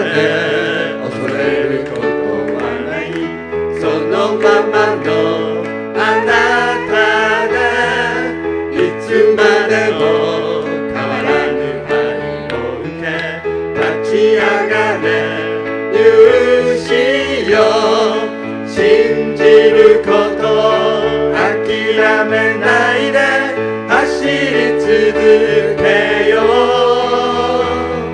れ恐れることはない。そのままのあなたでいつまでも変わらぬ愛を受け、立ち上がれ勇士よ。信じること諦めないで走り続けよう。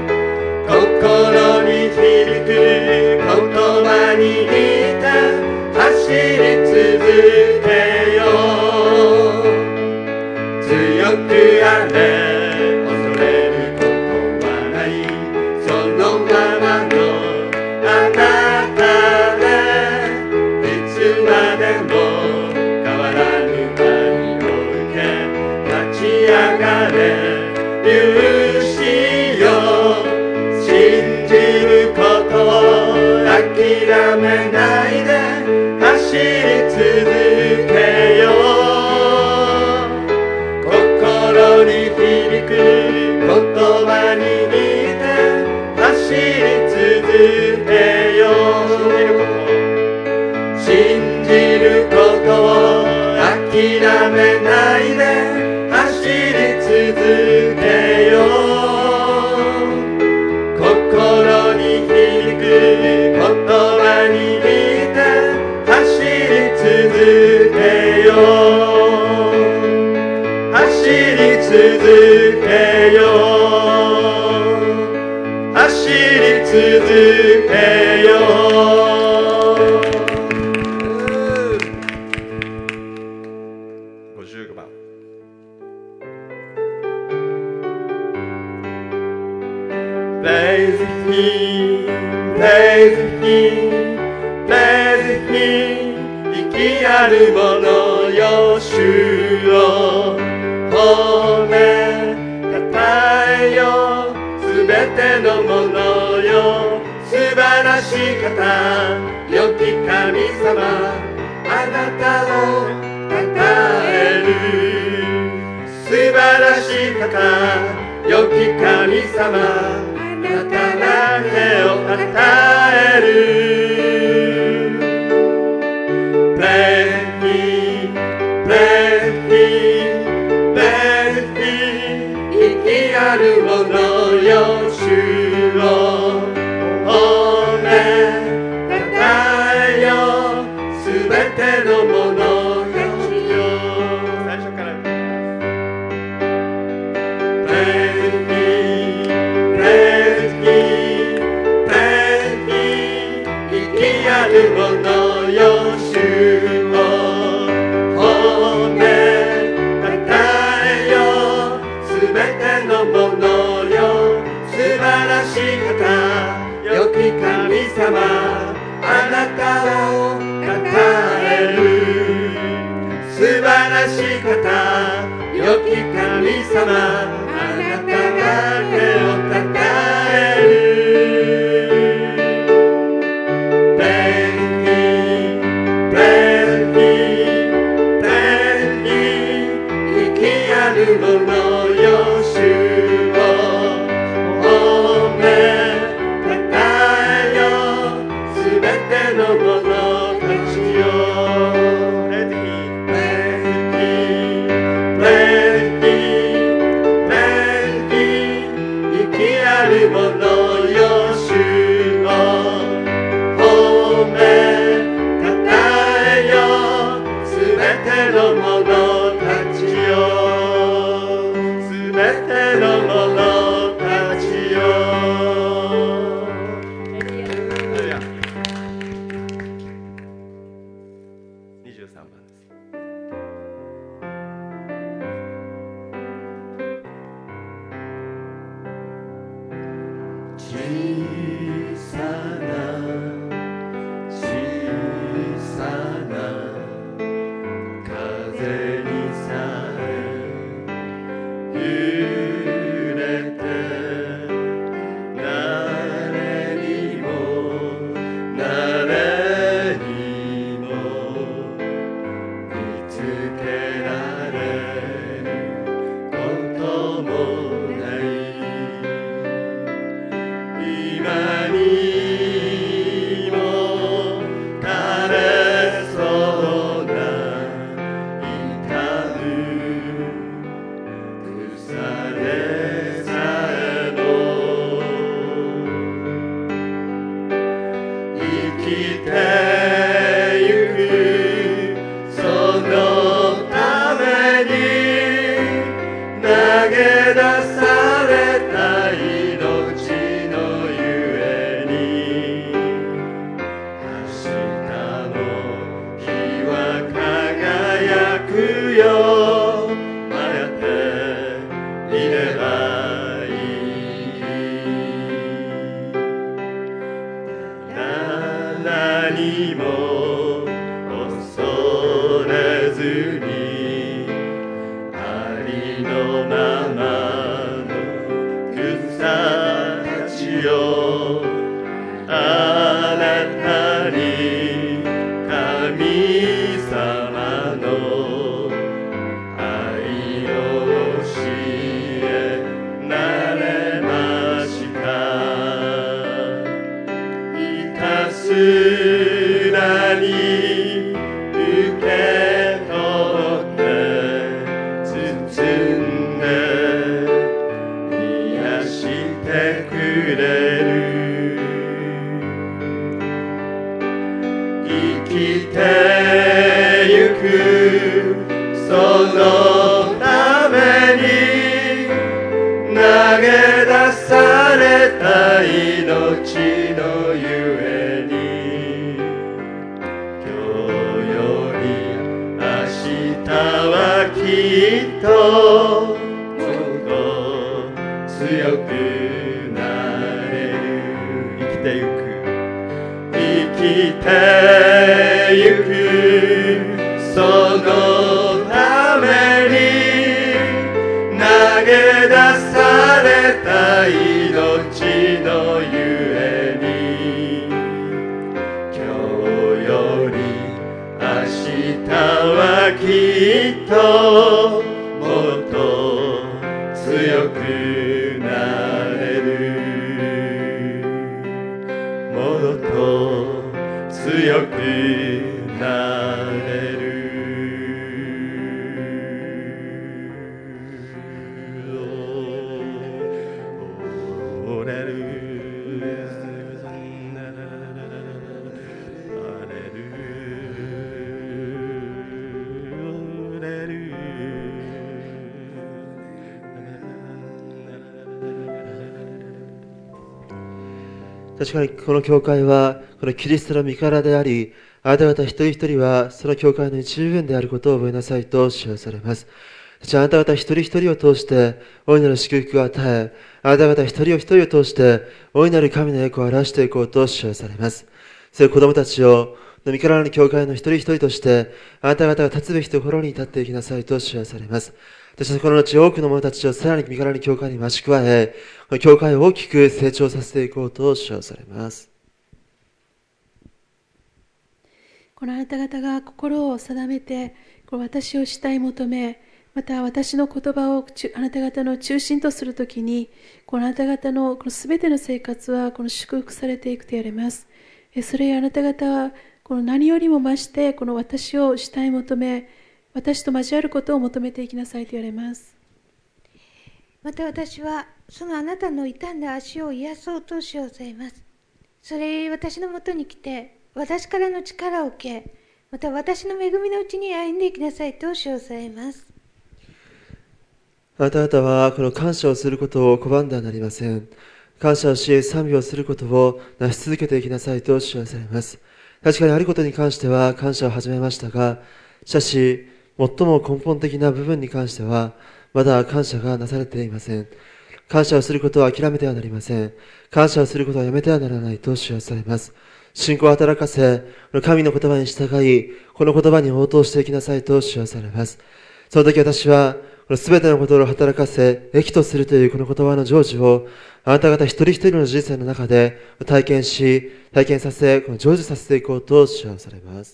心に響く言葉に似て走り続けよう。強くあれ恐れることはない。そのままのあなたでいつまでも変わらぬ愛を受け、立ち上がれ勇士よ。信じること諦めないで走り続けよう。心に響く言葉に似て走り続けよう。信じること諦めないで走り続けよう。心に響く言葉に似て走り続けよう。走り続けよう。走り続けよう。55番。Praise Him, praise Him, praise Him。 生きある者よ主を褒めたたえよ。すべてのものよ素晴らしい方、良き神様、あなたをたたえる。素晴らしい方、良き神様、あなただけをたたえる。Praise Him, praise Him, praise Him。 生きある者よ主を褒めたたえよ。すべてのものよ。最初からPraise Him, praise Him, praise Him。 生きある者よ主を褒めたたえよ。すべてのものよ素晴らしい方、良き神様、あなたをたたえる。素晴らしい方、良き神様、あなただけをたたえる。Praise Him, praise Him, praise Him。 生きある者よ主を褒めたたえよ。すべてのものたちよ。Praise Him, praise Him, praise Him。 生きある者よ主を褒めたたえよ。すべてのものたちよ。すべてのものたちよ。23番です。小さな小さな風にさえ揺れて、誰にも誰にもきてゆくそのために投げ出された命のゆえに今日より明日はきっともっと強くなれる生きてゆくそのために投げ出された命のゆえに今日より明日はきっともっと強くなれるもっと強くなれる確かにこの教会はこのキリストの身柄であり、あなた方一人一人はその教会の一部分であることを覚えなさいと使用されます。あなた方一人一人を通して大いなる祝福を与え、あなた方一人一人を通して大いなる神の栄光を表していこうと使用されます。そういう子供たちを身からの教会の一人一人としてあなた方が立つべきところに立っていきなさいと使用されます。そしてこの後多くの者たちをさらに身からの教会に増し加え、教会を大きく成長させていこうと使用されます。 このあなた方が心を定めて、この私を主体求め、また私の言葉をあなた方の中心とするときに、このあなた方のこの全ての生活はこの祝福されていくと言われます。それをあなた方はこの何よりも増してこの私を主体求め、私と交わることを求めていきなさいと言われます。 また私はそのあなたの傷んだ足を癒そうとしようございます。それゆえ私のもとに来て、私からの力を受け、また私の恵みのうちに歩んでいきなさいとしようございます。 あなた方はこの感謝をすることを拒んではなりません。感謝をし、賛美をすることを成し続けていきなさいと使用されます。確かにあることに関しては感謝を始めましたが、しかし、最も根本的な部分に関しては、まだ感謝がなされていません。感謝をすることを諦めてはなりません。感謝をすることはやめてはならないと使用されます。信仰を働かせ、神の言葉に従い、この言葉に応答していきなさいと使用されます。その時私は、この全てのことを働かせ、益とするというこの言葉の成就を、あなた方一人一人の人生の中で体験させ、この成就させていこうと使用されます。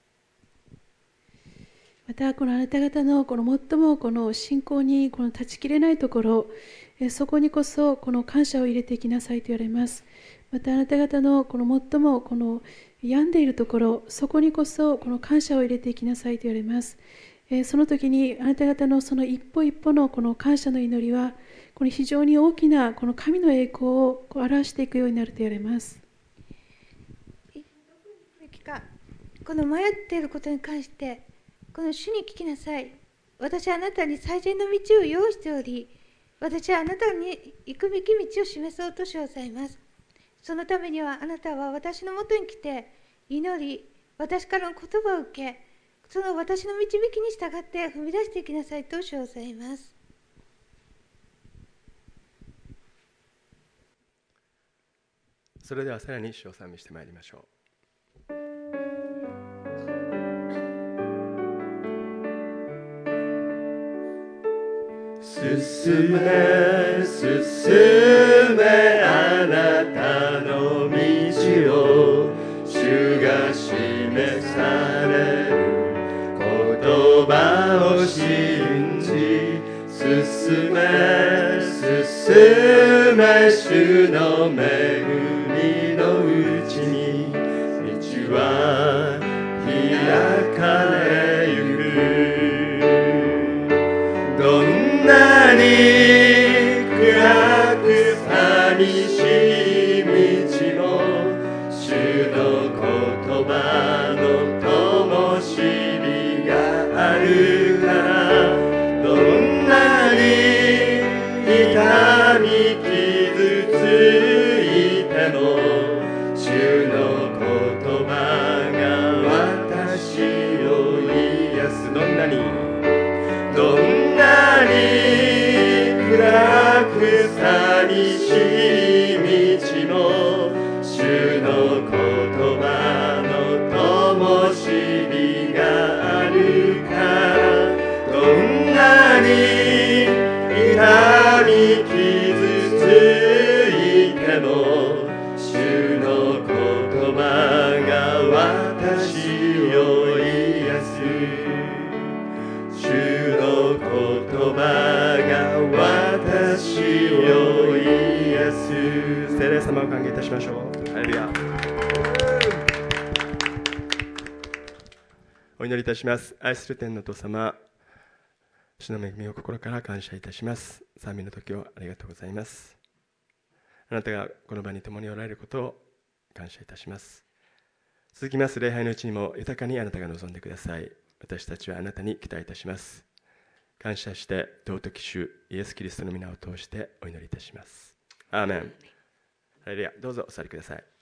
またこのあなた方のこの最もこの信仰にこの断ち切れないところ、そこにこそこの感謝を入れていきなさいと言われます。またあなた方のこの最もこの病んでいるところ、そこにこそこの感謝を入れていきなさいと言われます。その時にあなた方のその一歩一歩のこの感謝の祈りは、この非常に大きなこの神の栄光を表していくようになると言われます。 この迷っていることに関して、この主に聞きなさい。私はあなたに最善の道を用意しており、私はあなたに行くべき道を示そうとしございます。そのためにはあなたは私のもとに来て、祈り、私からの言葉を受け、その私の導きに従って踏み出していきなさいとしございます。 それではさらに主を賛美してまいりましょう。進め進めあなたの道を主が示される言葉を信じ進め進め主の恵みのうちに道は開かれゆくどんなに暗く寂しい道も主の言葉の灯火があるからどんなに痛み傷ついても主の言葉が私を癒す主の言葉が私を癒す聖霊様を歓迎いたしましょう。ハレルヤ。お祈りいたします。愛する天のお父様、主の恵みを心から感謝いたします。賛美の時をありがとうございます。あなたがこの場に共におられることを感謝いたします。続きます礼拝のうちにも豊かにあなたが望んでください。私たちはあなたに期待いたします。感謝して尊き主イエス・キリストの皆を通してお祈りいたします。アーメン。ハレルヤ。どうぞお座りください。